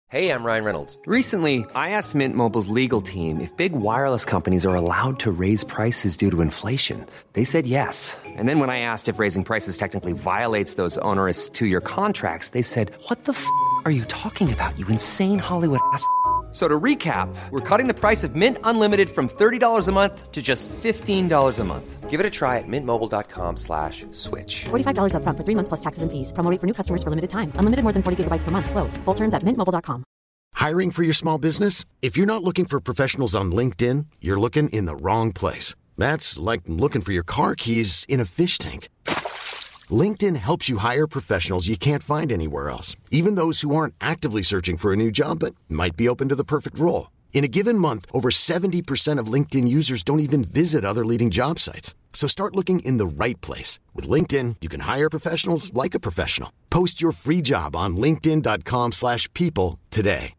Hey, I'm Ryan Reynolds. Recently, I asked Mint Mobile's legal team if big wireless companies are allowed to raise prices due to inflation. They said yes. And then when I asked if raising prices technically violates those onerous two-year contracts, they said, "What the f*** are you talking about, you insane Hollywood ass?" So to recap, we're cutting the price of Mint Unlimited from $30 a month to just $15 a month. Give it a try at mintmobile.com/switch. $45 up front for 3 months plus taxes and fees. Promo rate for new customers for limited time. Unlimited more than 40 gigabytes per month. Slows full terms at mintmobile.com. Hiring for your small business? If you're not looking for professionals on LinkedIn, you're looking in the wrong place. That's like looking for your car keys in a fish tank. LinkedIn helps you hire professionals you can't find anywhere else, even those who aren't actively searching for a new job but might be open to the perfect role. In a given month, over 70% of LinkedIn users don't even visit other leading job sites. So start looking in the right place. With LinkedIn, you can hire professionals like a professional. Post your free job on linkedin.com/people today.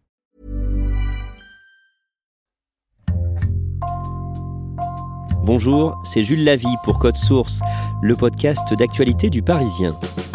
Bonjour, c'est Jules Lavie pour Code Source, le podcast d'actualité du Parisien.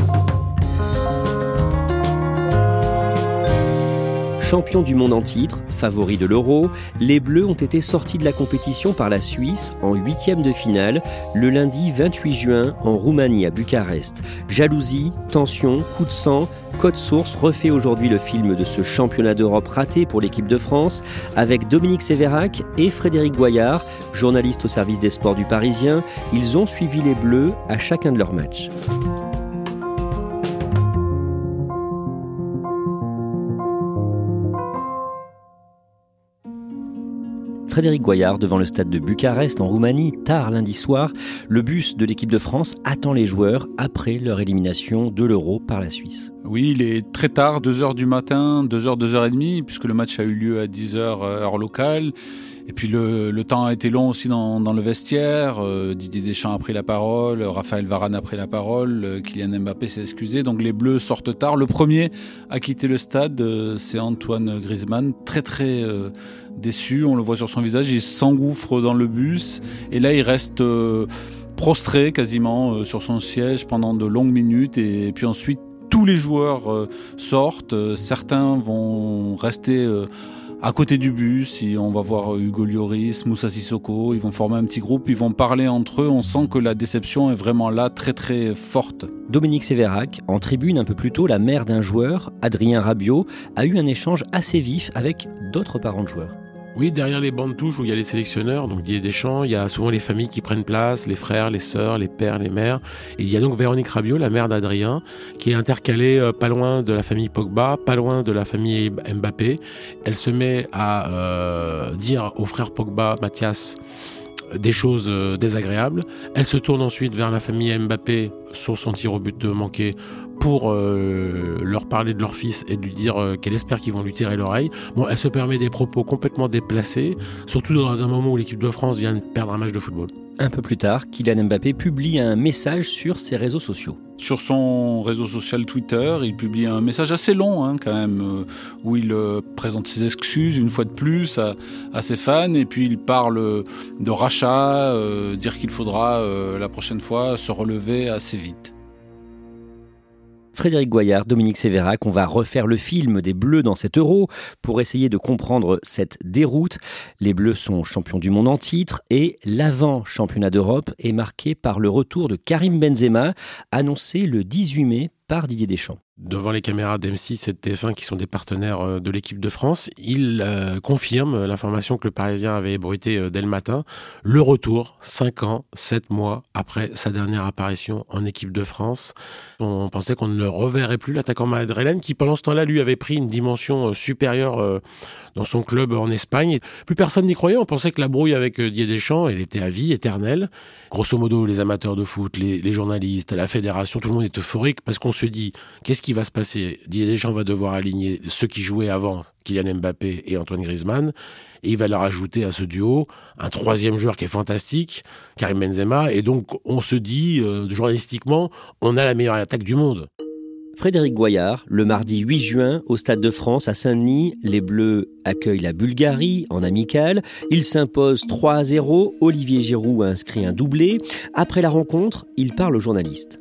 Champions du monde en titre, favoris de l'Euro, les Bleus ont été sortis de la compétition par la Suisse en 8e de finale le lundi 28 juin en Roumanie à Bucarest. Jalousie, tension, coup de sang, Code Source refait aujourd'hui le film de ce championnat d'Europe raté pour l'équipe de France avec Dominique Sévérac et Frédéric Goyard, journalistes au service des sports du Parisien. Ils ont suivi les Bleus à chacun de leurs matchs. Frédéric Goyard devant le stade de Bucarest en Roumanie, tard lundi soir. Le bus de l'équipe de France attend les joueurs après leur élimination de l'Euro par la Suisse. Oui, il est très tard, 2h du matin, 2h, 2h30, puisque le match a eu lieu à 10h heure locale. Et puis le temps a été long aussi dans le vestiaire. Didier Deschamps a pris la parole, Raphaël Varane a pris la parole, Kylian Mbappé s'est excusé. Donc les Bleus sortent tard. Le premier à quitter le stade, c'est Antoine Griezmann, très déçu. On le voit sur son visage, il s'engouffre dans le bus. Et là, il reste prostré quasiment sur son siège pendant de longues minutes. Et puis ensuite, tous les joueurs sortent. Certains vont rester à côté du bus, et on va voir Hugo Lloris, Moussa Sissoko, ils vont former un petit groupe, ils vont parler entre eux, on sent que la déception est vraiment là, très forte. Dominique Sévérac, en tribune un peu plus tôt, la mère d'un joueur, Adrien Rabiot, a eu un échange assez vif avec d'autres parents de joueurs. Oui, derrière les bancs de touche où il y a les sélectionneurs, donc Didier Deschamps, il y a souvent les familles qui prennent place, les frères, les sœurs, les pères, les mères. Et il y a donc Véronique Rabiot, la mère d'Adrien, qui est intercalée pas loin de la famille Pogba, pas loin de la famille Mbappé. Elle se met à dire au frère Pogba, Mathias, des choses désagréables. Elle se tourne ensuite vers la famille Mbappé sur son tir au but manqué pour leur parler de leur fils et de lui dire qu'elle espère qu'ils vont lui tirer l'oreille. Bon, elle se permet des propos complètement déplacés, surtout dans un moment où l'équipe de France vient de perdre un match de football. Un peu plus tard, Kylian Mbappé publie un message sur ses réseaux sociaux. Sur son réseau social Twitter, il publie un message assez long quand même, où il présente ses excuses une fois de plus à ses fans, et puis il parle de rachat, dire qu'il faudra la prochaine fois se relever assez vite. Frédéric Goyard, Dominique Sévérac, on va refaire le film des Bleus dans cet Euro pour essayer de comprendre cette déroute. Les Bleus sont champions du monde en titre et l'avant-championnat d'Europe est marqué par le retour de Karim Benzema, annoncé le 18 mai par Didier Deschamps. Devant les caméras d'M6 et de TF1 qui sont des partenaires de l'équipe de France, il confirme l'information que le Parisien avait ébruitée dès le matin. Le retour, 5 ans, 7 mois après sa dernière apparition en équipe de France. On pensait qu'on ne le reverrait plus, l'attaquant madrilène, qui pendant ce temps-là, lui, avait pris une dimension supérieure dans son club en Espagne. Plus personne n'y croyait, on pensait que la brouille avec Didier Deschamps, elle était à vie, éternelle. Grosso modo, les amateurs de foot, les journalistes, la fédération, tout le monde est euphorique parce qu'on se dit, qu'est-ce qui va se passer ? Didier Deschamps va devoir aligner ceux qui jouaient avant, Kylian Mbappé et Antoine Griezmann, et il va leur ajouter à ce duo un troisième joueur qui est fantastique, Karim Benzema, et donc on se dit, journalistiquement, on a la meilleure attaque du monde. Frédéric Goyard, le mardi 8 juin, au Stade de France à Saint-Denis, les Bleus accueillent la Bulgarie en amical. Ils s'imposent 3-0. Olivier Giroud a inscrit un doublé. Après la rencontre, il parle aux journalistes.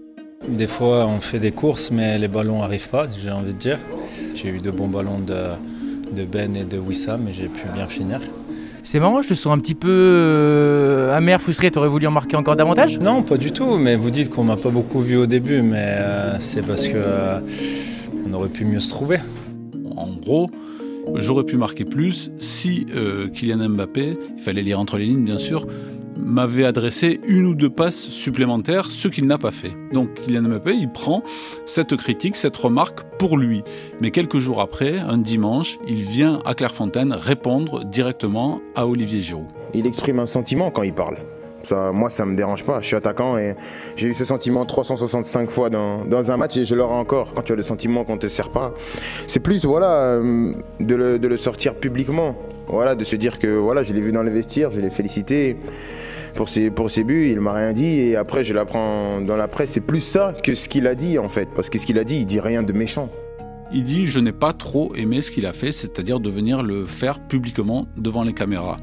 Des fois, on fait des courses, mais les ballons n'arrivent pas, j'ai envie de dire. J'ai eu de bons ballons de Ben et de Wissam, mais j'ai pu bien finir. C'est marrant, je te sens un petit peu amer, frustré. T'aurais voulu en marquer encore davantage ? Non, pas du tout, mais vous dites qu'on m'a pas beaucoup vu au début, mais c'est parce que on aurait pu mieux se trouver. En gros, j'aurais pu marquer plus si Kylian Mbappé, il fallait lire entre les lignes bien sûr, m'avait adressé 1 ou 2 passes supplémentaires, ce qu'il n'a pas fait. Donc Kylian Mbappé, il prend cette critique, cette remarque pour lui. Mais quelques jours après, un dimanche, il vient à Clairefontaine répondre directement à Olivier Giroud. Il exprime un sentiment quand il parle. Moi, ça me dérange pas. Je suis attaquant et j'ai eu ce sentiment 365 fois dans un match et je l'aurai encore. Quand tu as le sentiment qu'on te sert pas, c'est plus de le sortir publiquement. Voilà, de se dire que je l'ai vu dans le vestiaire, je l'ai félicité pour ses buts, il m'a rien dit et après je l'apprends dans la presse. C'est plus ça que ce qu'il a dit en fait, parce que ce qu'il a dit, il dit rien de méchant. Il dit « Je n'ai pas trop aimé ce qu'il a fait », c'est-à-dire de venir le faire publiquement devant les caméras.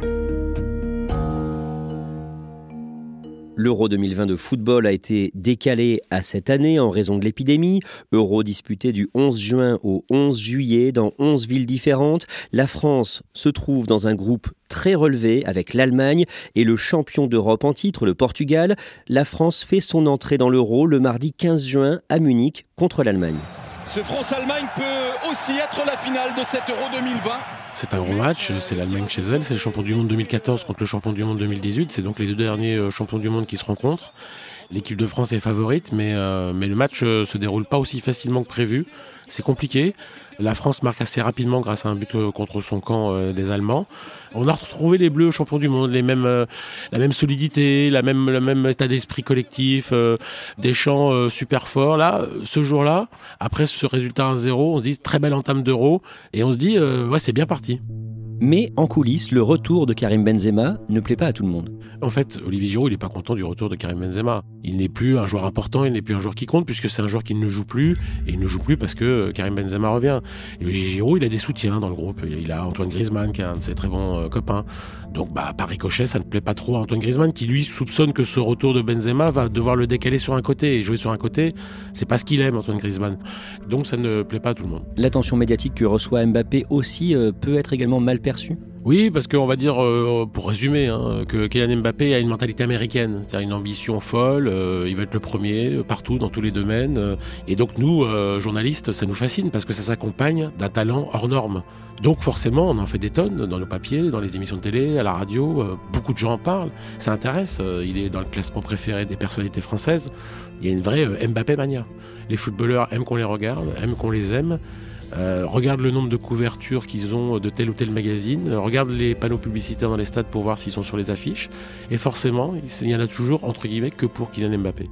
L'Euro 2020 de football a été décalé à cette année en raison de l'épidémie. Euro disputé du 11 juin au 11 juillet dans 11 villes différentes. La France se trouve dans un groupe très relevé avec l'Allemagne et le champion d'Europe en titre, le Portugal. La France fait son entrée dans l'Euro le mardi 15 juin à Munich contre l'Allemagne. Ce France-Allemagne peut aussi être la finale de cet Euro 2020. C'est un gros match, c'est l'Allemagne chez elle, c'est le champion du monde 2014 contre le champion du monde 2018, c'est donc les 2 derniers champions du monde qui se rencontrent. L'équipe de France est favorite, mais le match se déroule pas aussi facilement que prévu. C'est compliqué. La France marque assez rapidement grâce à un but contre son camp des Allemands. On a retrouvé les Bleus champions du monde, la même solidité, le même état d'esprit collectif, des chants super forts. Là, ce jour-là, après ce résultat 1-0, on se dit très belle entame d'Euro et on se dit c'est bien parti. Mais en coulisses, le retour de Karim Benzema ne plaît pas à tout le monde. En fait, Olivier Giroud, il n'est pas content du retour de Karim Benzema. Il n'est plus un joueur important, il n'est plus un joueur qui compte, puisque c'est un joueur qui ne joue plus. Et il ne joue plus parce que Karim Benzema revient. Et Olivier Giroud, il a des soutiens dans le groupe. Il a Antoine Griezmann, qui est un de ses très bons copains. Donc, par ricochet, ça ne plaît pas trop à Antoine Griezmann, qui lui soupçonne que ce retour de Benzema va devoir le décaler sur un côté. Et jouer sur un côté, c'est pas ce qu'il aime, Antoine Griezmann. Donc, ça ne plaît pas à tout le monde. L'attention médiatique que reçoit Mbappé aussi peut être également mal perçue. Oui, parce qu'on va dire, pour résumer, que Kylian Mbappé a une mentalité américaine, c'est-à-dire une ambition folle, il veut être le premier partout, dans tous les domaines. Et donc nous, journalistes, ça nous fascine parce que ça s'accompagne d'un talent hors norme. Donc forcément, on en fait des tonnes dans nos papiers, dans les émissions de télé, à la radio, beaucoup de gens en parlent, ça intéresse, il est dans le classement préféré des personnalités françaises. Il y a une vraie Mbappé mania. Les footballeurs aiment qu'on les regarde, aiment qu'on les aime. Regarde le nombre de couvertures qu'ils ont de tel ou tel magazine, regarde les panneaux publicitaires dans les stades pour voir s'ils sont sur les affiches, et forcément, il y en a toujours, entre guillemets, que pour Kylian Mbappé.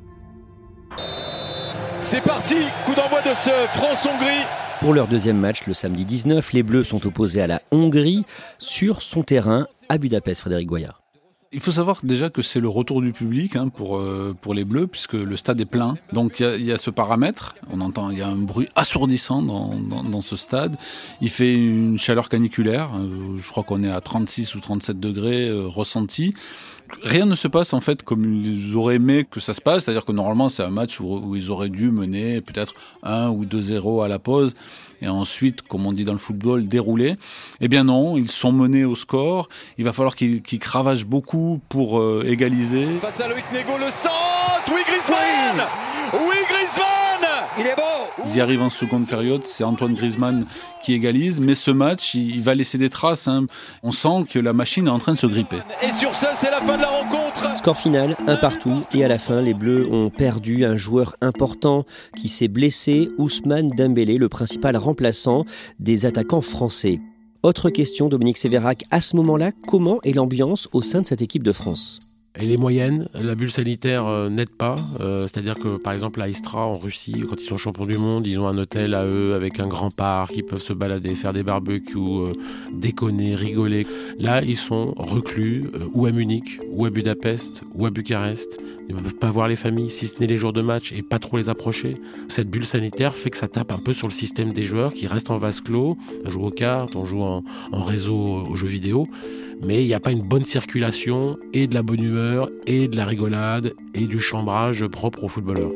C'est parti, coup d'envoi de ce France-Hongrie. Pour leur deuxième match, le samedi 19, les Bleus sont opposés à la Hongrie sur son terrain à Budapest, Frédéric Goyard. Il faut savoir déjà que c'est le retour du public pour les Bleus, puisque le stade est plein. Donc il y a ce paramètre. On entend, il y a un bruit assourdissant dans ce stade. Il fait une chaleur caniculaire. Je crois qu'on est à 36 ou 37 degrés ressentis. Rien ne se passe en fait comme ils auraient aimé que ça se passe. C'est-à-dire que normalement c'est un match où ils auraient dû mener peut-être 1 ou 2-0 à la pause. Et ensuite, comme on dit dans le football, dérouler. Eh bien non, ils sont menés au score. Il va falloir qu'ils cravachent beaucoup pour égaliser. Face à Loïc Nego, le centre. Oui, Griezmann. Oui, Griezmann. Il est beau. Ils y arrivent en seconde période. C'est Antoine Griezmann qui égalise. Mais ce match, il va laisser des traces. On sent que la machine est en train de se gripper. Et sur ça, c'est la fin de la rencontre. Score final, 1-1. Et à la fin, les Bleus ont perdu un joueur important qui s'est blessé, Ousmane Dembélé, le principal remplaçant des attaquants français. Autre question, Dominique Sévérac, à ce moment-là, comment est l'ambiance au sein de cette équipe de France ? Elle est moyenne, la bulle sanitaire n'aide pas, c'est-à-dire que par exemple à Istra en Russie, quand ils sont champions du monde, ils ont un hôtel à eux avec un grand parc, ils peuvent se balader, faire des barbecues, déconner, rigoler. Là ils sont reclus, ou à Munich, ou à Budapest, ou à Bucarest. Ils ne peuvent pas voir les familles, si ce n'est les jours de match, et pas trop les approcher. Cette bulle sanitaire fait que ça tape un peu sur le système des joueurs qui restent en vase clos. On joue aux cartes, on joue en réseau aux jeux vidéo, mais il n'y a pas une bonne circulation et de la bonne humeur humeur et de la rigolade et du chambrage propre aux footballeurs.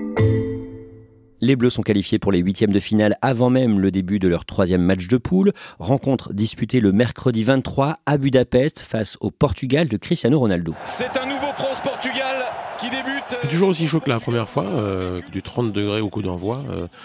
Les Bleus sont qualifiés pour les 8e de finale avant même le début de leur 3e match de poule. Rencontre disputée le mercredi 23 à Budapest face au Portugal de Cristiano Ronaldo. C'est un nouveau France-Portugal qui débute. C'est toujours aussi chaud que la première fois, du 30 degrés au coup d'envoi.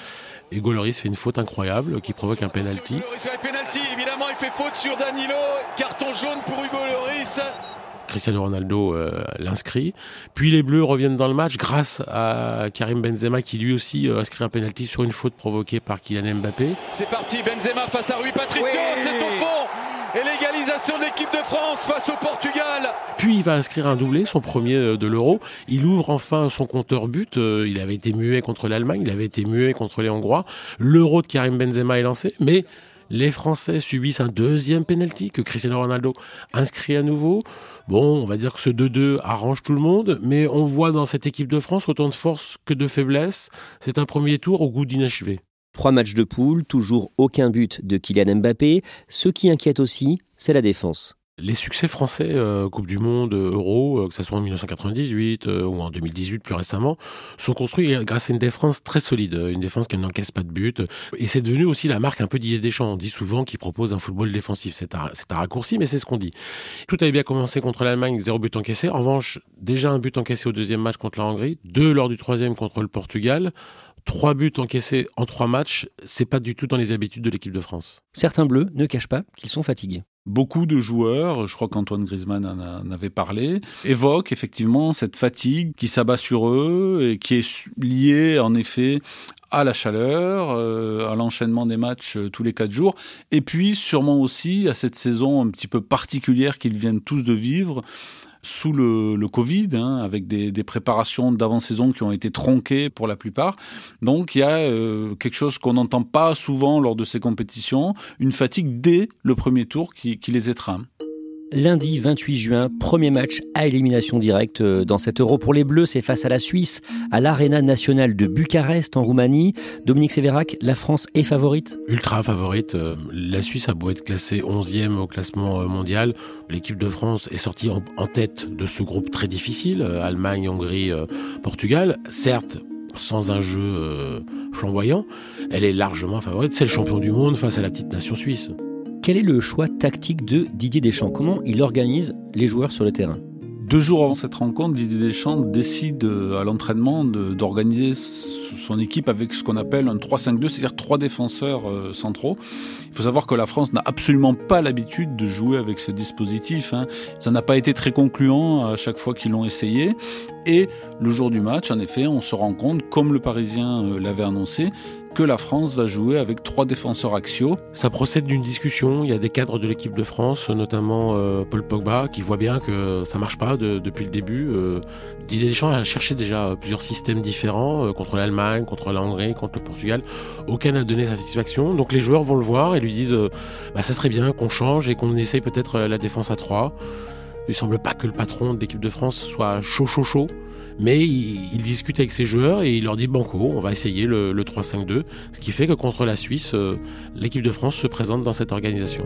Hugo Lloris fait une faute incroyable qui provoque un penalty. Évidemment, il fait faute sur Danilo. Carton jaune pour Hugo Lloris. Cristiano Ronaldo l'inscrit. Puis les Bleus reviennent dans le match grâce à Karim Benzema qui lui aussi inscrit un penalty sur une faute provoquée par Kylian Mbappé. C'est parti, Benzema face à Rui Patricio, c'est au fond. Et l'égalisation de l'équipe de France face au Portugal. Puis il va inscrire un doublé, son premier de l'Euro. Il ouvre enfin son compteur but. Il avait été muet contre l'Allemagne, il avait été muet contre les Hongrois. L'Euro de Karim Benzema est lancé, mais les Français subissent un deuxième penalty que Cristiano Ronaldo inscrit à nouveau. Bon, on va dire que ce 2-2 arrange tout le monde, mais on voit dans cette équipe de France autant de force que de faiblesse. C'est un premier tour au goût d'inachevé. 3 matchs de poule, toujours aucun but de Kylian Mbappé. Ce qui inquiète aussi, c'est la défense. Les succès français, Coupe du Monde, Euro, que ce soit en 1998 ou en 2018 plus récemment, sont construits grâce à une défense très solide, une défense qui n'encaisse pas de but. Et c'est devenu aussi la marque un peu Didier Deschamps. On dit souvent qu'il propose un football défensif. C'est un raccourci, mais c'est ce qu'on dit. Tout avait bien commencé contre l'Allemagne, 0 but encaissé. En revanche, déjà un but encaissé au deuxième match contre la Hongrie, 2 lors du troisième contre le Portugal. 3 buts encaissés en 3 matchs, c'est pas du tout dans les habitudes de l'équipe de France. Certains Bleus ne cachent pas qu'ils sont fatigués. Beaucoup de joueurs, je crois qu'Antoine Griezmann en avait parlé, évoquent effectivement cette fatigue qui s'abat sur eux et qui est liée en effet à la chaleur, à l'enchaînement des matchs tous les 4 jours, et puis sûrement aussi à cette saison un petit peu particulière qu'ils viennent tous de vivre, sous le Covid, avec des préparations d'avant-saison qui ont été tronquées pour la plupart. Donc il y a quelque chose qu'on n'entend pas souvent lors de ces compétitions, une fatigue dès le premier tour qui les étreint. Lundi 28 juin, premier match à élimination directe dans cet Euro pour les Bleus, c'est face à la Suisse, à l'Arena nationale de Bucarest en Roumanie. Dominique Sévérac, la France est favorite ? Ultra favorite. La Suisse a beau être classée 11e au classement mondial. L'équipe de France est sortie en tête de ce groupe très difficile. Allemagne, Hongrie, Portugal. Certes, sans un jeu flamboyant, elle est largement favorite. C'est le champion du monde face à la petite nation suisse. Quel est le choix tactique de Didier Deschamps ? Comment il organise les joueurs sur le terrain ? 2 jours avant cette rencontre, Didier Deschamps décide à l'entraînement d'organiser son équipe avec ce qu'on appelle un 3-5-2, c'est-à-dire 3 défenseurs centraux. Il faut savoir que la France n'a absolument pas l'habitude de jouer avec ce dispositif. Ça n'a pas été très concluant à chaque fois qu'ils l'ont essayé. Et le jour du match, en effet, on se rend compte, comme le Parisien l'avait annoncé, que la France va jouer avec 3 défenseurs axiaux. Ça procède d'une discussion. Il y a des cadres de l'équipe de France, notamment Paul Pogba, qui voit bien que ça marche pas depuis le début. Didier Deschamps a cherché déjà plusieurs systèmes différents contre l'Allemagne, contre la Hongrie, contre le Portugal. Aucun n'a donné satisfaction. Donc les joueurs vont le voir et lui disent ça serait bien qu'on change et qu'on essaye peut-être la défense à 3. Il semble pas que le patron de l'équipe de France soit chaud. Mais il discute avec ses joueurs et il leur dit banco, on va essayer le 3-5-2. Ce qui fait que contre la Suisse, l'équipe de France se présente dans cette organisation.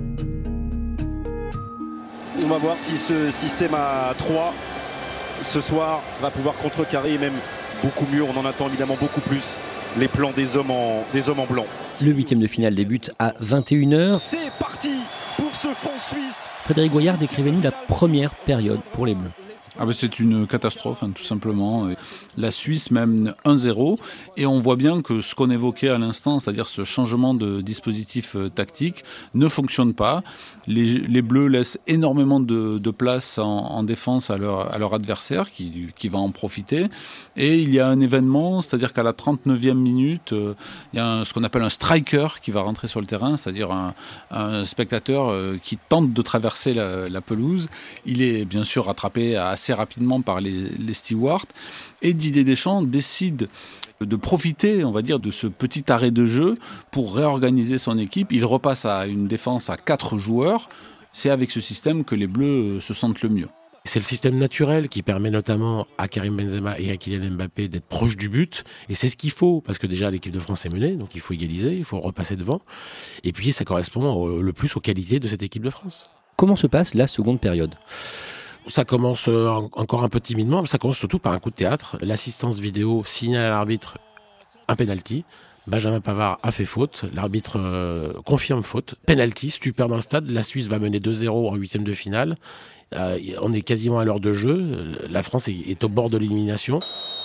On va voir si ce système à 3 ce soir va pouvoir contrecarrer et même beaucoup mieux, on en attend évidemment beaucoup plus, les plans des hommes en blanc. Le 8e de finale débute à 21h. C'est parti pour ce France-Suisse. Frédéric Goyard, décrivez-nous la première période pour les Bleus. C'est une catastrophe, tout simplement. La Suisse mène 1-0 et on voit bien que ce qu'on évoquait à l'instant, c'est-à-dire ce changement de dispositif tactique, ne fonctionne pas. Les Bleus laissent énormément de place en défense à leur adversaire qui va en profiter. Et il y a un événement, c'est-à-dire qu'à la 39e minute, il y a ce qu'on appelle un striker qui va rentrer sur le terrain, c'est-à-dire un spectateur qui tente de traverser la pelouse. Il est bien sûr rattrapé assez rapidement par les stewards. Et Didier Deschamps décide de profiter, on va dire, de ce petit arrêt de jeu pour réorganiser son équipe. Il repasse à une défense à 4 joueurs. C'est avec ce système que les Bleus se sentent le mieux. C'est le système naturel qui permet notamment à Karim Benzema et à Kylian Mbappé d'être proches du but. Et c'est ce qu'il faut, parce que déjà l'équipe de France est menée, donc il faut égaliser, il faut repasser devant. Et puis ça correspond le plus aux qualités de cette équipe de France. Comment se passe la seconde période ? Ça commence encore un peu timidement, mais ça commence surtout par un coup de théâtre. L'assistance vidéo signale à l'arbitre un penalty. Benjamin Pavard a fait faute, l'arbitre confirme faute. Penalty, stupeur dans le stade, la Suisse va mener 2-0 en 8e de finale. On est quasiment à l'heure de jeu, la France est au bord de l'élimination.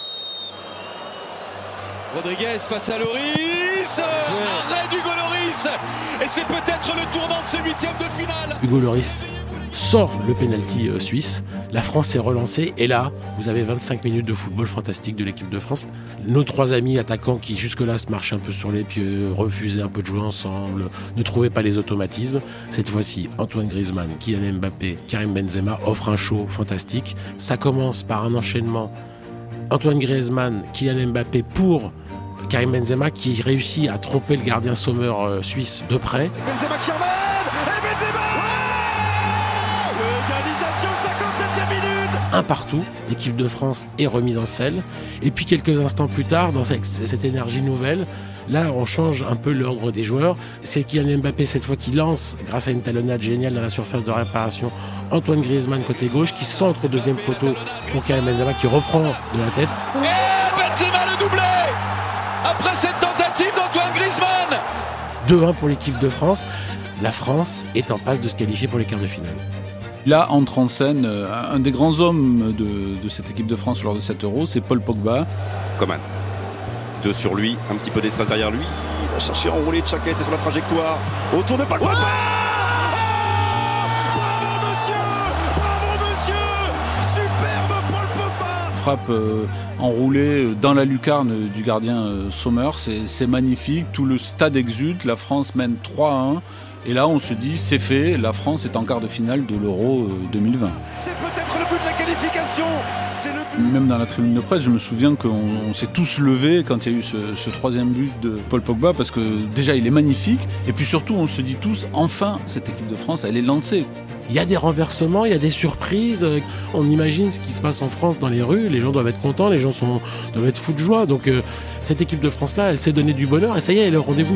Rodriguez face à Lloris, arrêt d'Hugo Lloris, et c'est peut-être le tournant de ce 8e de finale. Hugo Lloris sort le penalty suisse, la France est relancée et là vous avez 25 minutes de football fantastique de l'équipe de France. Nos 3 amis attaquants qui jusque-là se marchaient un peu sur les pieds, refusaient un peu de jouer ensemble, ne trouvaient pas les automatismes. Cette fois-ci, Antoine Griezmann, Kylian Mbappé, Karim Benzema offrent un show fantastique. Ça commence par un enchaînement Antoine Griezmann, Kylian Mbappé pour Karim Benzema qui réussit à tromper le gardien Sommer suisse de près. Benzema qui emmène, et Benzema l'égalisation, 57e minute. Un partout, l'équipe de France est remise en selle. Et puis quelques instants plus tard, dans cette énergie nouvelle, là on change un peu l'ordre des joueurs. C'est Kylian Mbappé cette fois qui lance, grâce à une talonnade géniale dans la surface de réparation, Antoine Griezmann côté gauche qui centre au deuxième poteau pour Karim Benzema qui reprend de la tête. Et Benzema le doublé après cette tentative d'Antoine Griezmann. 2-1 pour l'équipe de France. La France est en passe de se qualifier pour les quarts de finale. Là entre en scène un des grands hommes de cette équipe de France lors de cet Euro, c'est Paul Pogba. Coman. 2 sur lui, un petit peu d'espace derrière lui. Il va chercher à enrouler Tchaka, était sur la trajectoire. Autour de Paul Pogba. Bravo monsieur, superbe Paul Pogba. Frappe enroulée dans la lucarne du gardien Sommer, c'est magnifique. Tout le stade exulte, la France mène 3-1. Et là, on se dit, c'est fait, la France est en quart de finale de l'Euro 2020. C'est peut-être le but de la qualification. C'est le but. Même dans la tribune de presse, je me souviens qu'on s'est tous levés quand il y a eu ce 3e but de Paul Pogba, parce que déjà, il est magnifique. Et puis surtout, on se dit tous, enfin, cette équipe de France, elle est lancée. Il y a des renversements, il y a des surprises. On imagine ce qui se passe en France dans les rues. Les gens doivent être contents, les gens doivent être fous de joie. Donc cette équipe de France-là, elle s'est donné du bonheur et ça y est, elle est au rendez-vous.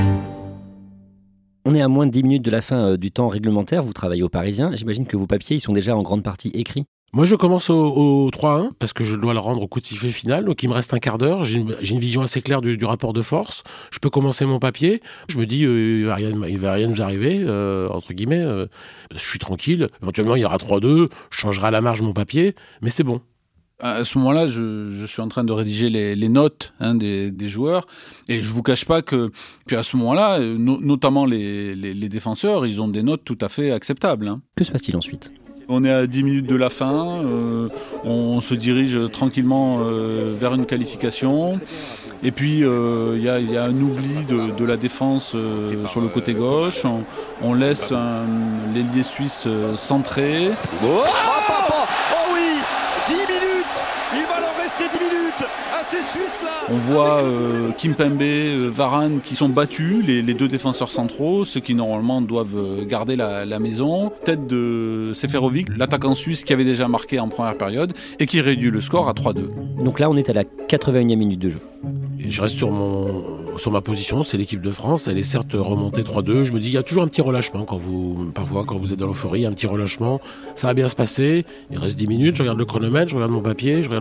On est à moins de 10 minutes de la fin du temps réglementaire, vous travaillez au Parisien, j'imagine que vos papiers ils sont déjà en grande partie écrits. Moi je commence au 3-1 parce que je dois le rendre au coup de sifflet final, donc il me reste un quart d'heure, j'ai une vision assez claire du rapport de force, je peux commencer mon papier, je me dis il va rien nous arriver, entre guillemets, je suis tranquille, éventuellement il y aura 3-2, je changerai à la marge mon papier, mais c'est bon. À ce moment-là, je suis en train de rédiger les notes des joueurs et je vous cache pas que puis à ce moment-là, notamment les défenseurs, ils ont des notes tout à fait acceptables. Que se passe-t-il ensuite ? On est à 10 minutes de la fin, on se dirige tranquillement vers une qualification et puis il y a un oubli de la défense sur le côté gauche, on laisse l'ailier suisse centrer. Oh oui, 10 minutes. Il va leur rester 10 minutes à ces Suisses-là. On voit Kimpembe, Varane qui sont battus, les 2 défenseurs centraux, ceux qui normalement doivent garder la maison. Tête de Seferovic, l'attaquant suisse qui avait déjà marqué en première période et qui réduit le score à 3-2. Donc là, on est à la 81e minute de jeu. Et je reste sur ma position, c'est l'équipe de France, elle est certes remontée 3-2, je me dis il y a toujours un petit relâchement parfois quand vous êtes dans l'euphorie, un petit relâchement, ça va bien se passer, il reste 10 minutes, je regarde le chronomètre, je regarde mon papier, je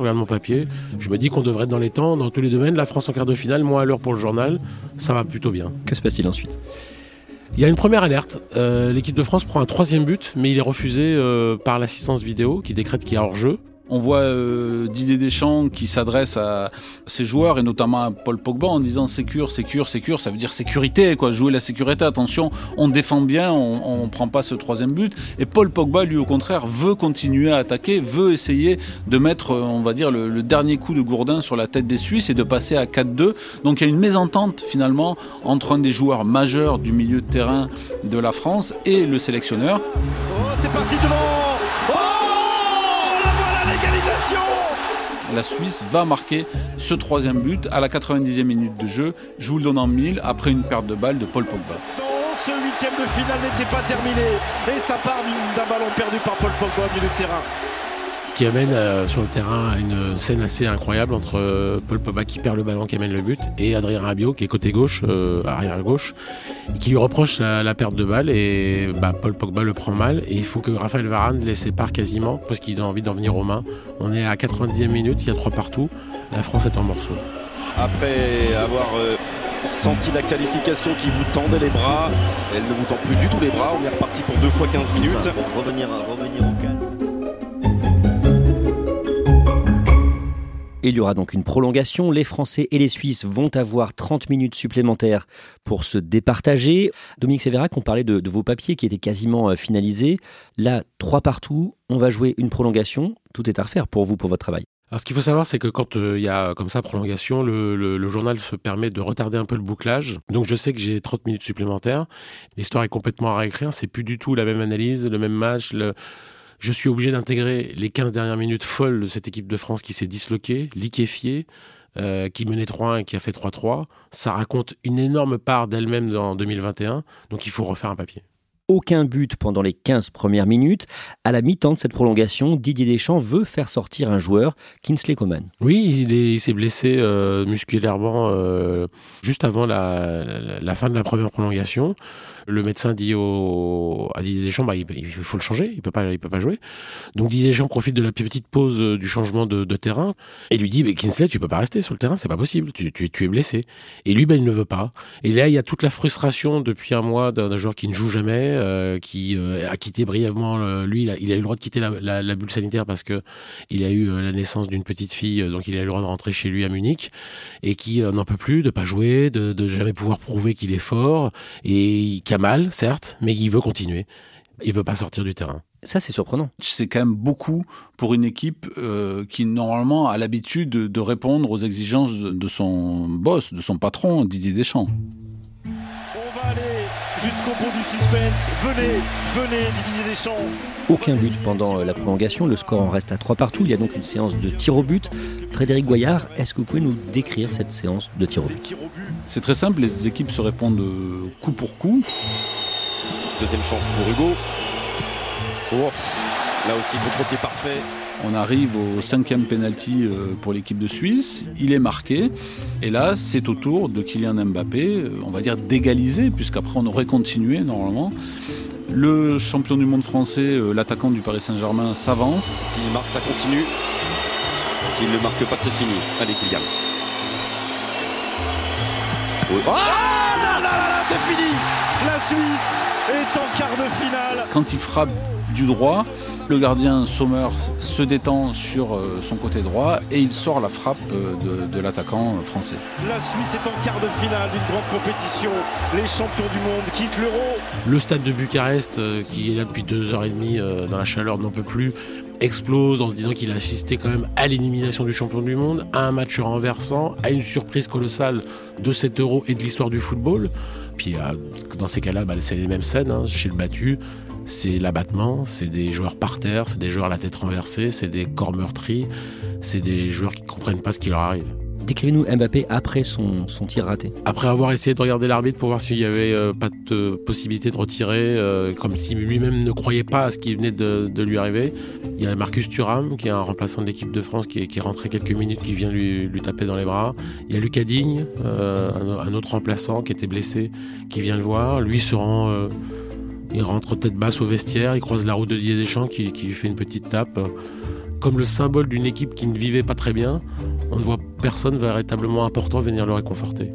me dis qu'on devrait être dans les temps, dans tous les domaines, la France en quart de finale, moi à l'heure pour le journal, ça va plutôt bien. Que se passe-t-il ensuite ? Il y a une première alerte, l'équipe de France prend un 3e but, mais il est refusé par l'assistance vidéo qui décrète qu'il y a hors-jeu. On voit Didier Deschamps qui s'adresse à ses joueurs et notamment à Paul Pogba en disant sécure, ça veut dire sécurité, quoi, jouer la sécurité, attention, on défend bien, on prend pas ce 3e but. Et Paul Pogba, lui, au contraire, veut continuer à attaquer, veut essayer de mettre, on va dire, le dernier coup de gourdin sur la tête des Suisses et de passer à 4-2. Donc il y a une mésentente finalement entre un des joueurs majeurs du milieu de terrain de la France et le sélectionneur. Oh, c'est parti devant. La Suisse va marquer ce 3e but à la 90e minute de jeu. Je vous le donne en 1000 après une perte de balle de Paul Pogba. Non, ce 8e de finale n'était pas terminé et ça part d'un ballon perdu par Paul Pogba au milieu de terrain. Ce qui amène sur le terrain à une scène assez incroyable entre Paul Pogba qui perd le ballon, qui amène le but, et Adrien Rabiot qui est côté gauche, arrière gauche, et qui lui reproche la perte de balle, et Paul Pogba le prend mal, et il faut que Raphaël Varane les sépare quasiment, parce qu'il a envie d'en venir aux mains. On est à 90e minute, il y a 3 partout, la France est en morceaux. Après avoir senti la qualification qui vous tendait les bras, elle ne vous tend plus du tout les bras, on est reparti pour 2 fois 15 minutes. Revenir au calme. Il y aura donc une prolongation. Les Français et les Suisses vont avoir 30 minutes supplémentaires pour se départager. Dominique Sévérac, on parlait de vos papiers qui étaient quasiment finalisés. Là, 3 partout, on va jouer une prolongation. Tout est à refaire pour vous, pour votre travail. Alors ce qu'il faut savoir, c'est que quand il y a comme ça prolongation, le journal se permet de retarder un peu le bouclage. Donc je sais que j'ai 30 minutes supplémentaires. L'histoire est complètement à réécrire. C'est plus du tout la même analyse, le même match. Je suis obligé d'intégrer les 15 dernières minutes folles de cette équipe de France qui s'est disloquée, liquéfiée, qui menait 3-1 et qui a fait 3-3. Ça raconte une énorme part d'elle-même en 2021. Donc il faut refaire un papier. Aucun but pendant les 15 premières minutes. À la mi-temps de cette prolongation, Didier Deschamps veut faire sortir un joueur, Kingsley Coman. Oui, il s'est blessé musculairement juste avant la fin de la première prolongation. Le médecin dit à Didier Deschamps, il faut le changer, il peut pas jouer. Donc Didier Deschamps profite de la petite pause du changement de terrain et lui dit, Kingsley, tu peux pas rester sur le terrain, c'est pas possible, tu es blessé. Et lui, il ne veut pas. Et là, il y a toute la frustration depuis un mois d'un joueur qui ne joue jamais, qui a quitté brièvement. Lui, il a eu le droit de quitter la bulle sanitaire parce que il a eu la naissance d'une petite fille, donc il a eu le droit de rentrer chez lui à Munich, et qui n'en peut plus de pas jouer, de jamais pouvoir prouver qu'il est fort, et qui a mal, certes, mais il veut continuer. Il veut pas sortir du terrain. Ça, c'est surprenant. C'est quand même beaucoup pour une équipe qui, normalement, a l'habitude de répondre aux exigences de son boss, de son patron, Didier Deschamps. On va aller jusqu'au bout du suspense. Venez, Didier Deschamps. Aucun but pendant la prolongation, le score en reste à 3 partout. Il y a donc une séance de tir au but. Frédéric Goyard, est-ce que vous pouvez nous décrire cette séance de tir au but ? C'est très simple, les équipes se répondent coup pour coup. Deuxième chance pour Hugo. Là aussi, contre-pied parfait. On arrive au 5e penalty pour l'équipe de Suisse. Il est marqué. Et là, c'est au tour de Kylian Mbappé, on va dire d'égaliser, puisqu'après on aurait continué normalement. Le champion du monde français, l'attaquant du Paris Saint-Germain, s'avance. S'il marque, ça continue. S'il ne marque pas, c'est fini. Allez, Kylian. Là, c'est fini. La Suisse est en quart de finale. Quand il frappe du droit, le gardien Sommer se détend sur son côté droit et il sort la frappe de l'attaquant français. La Suisse est en quart de finale d'une grande compétition. Les champions du monde quittent l'Euro. Le stade de Bucarest, qui est là depuis 2h30 dans la chaleur, n'en peut plus, explose en se disant qu'il a assisté quand même à l'élimination du champion du monde, à un match renversant, à une surprise colossale de cet Euro et de l'histoire du football. Puis dans ces cas-là, c'est les mêmes scènes, chez le battu. C'est l'abattement, c'est des joueurs par terre, c'est des joueurs à la tête renversée, c'est des corps meurtris, c'est des joueurs qui ne comprennent pas ce qui leur arrive. Décrivez-nous Mbappé après son tir raté. Après avoir essayé de regarder l'arbitre pour voir s'il n'y avait pas de possibilité de retirer, comme si lui-même ne croyait pas à ce qui venait de lui arriver. Il y a Marcus Thuram, qui est un remplaçant de l'équipe de France, qui est rentré quelques minutes, qui vient lui taper dans les bras. Il y a Lucas Digne, un autre remplaçant qui était blessé, qui vient le voir. Lui se rend... il rentre tête basse au vestiaire, il croise la route de Didier Deschamps qui lui fait une petite tape. Comme le symbole d'une équipe qui ne vivait pas très bien, on ne voit personne véritablement important venir le réconforter.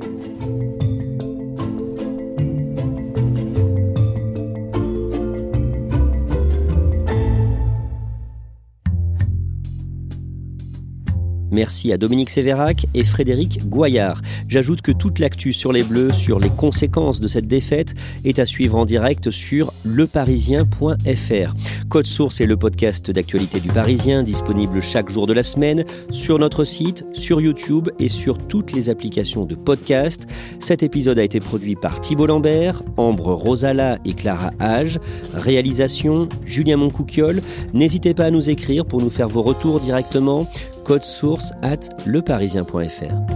Merci à Dominique Sévérac et Frédéric Goyard. J'ajoute que toute l'actu sur les Bleus, sur les conséquences de cette défaite, est à suivre en direct sur leparisien.fr. Code Source est le podcast d'actualité du Parisien, disponible chaque jour de la semaine, sur notre site, sur YouTube et sur toutes les applications de podcast. Cet épisode a été produit par Thibault Lambert, Ambre Rosala et Clara Hage. Réalisation, Julien Moncouquiol. N'hésitez pas à nous écrire pour nous faire vos retours directement. Code source @leparisien.fr.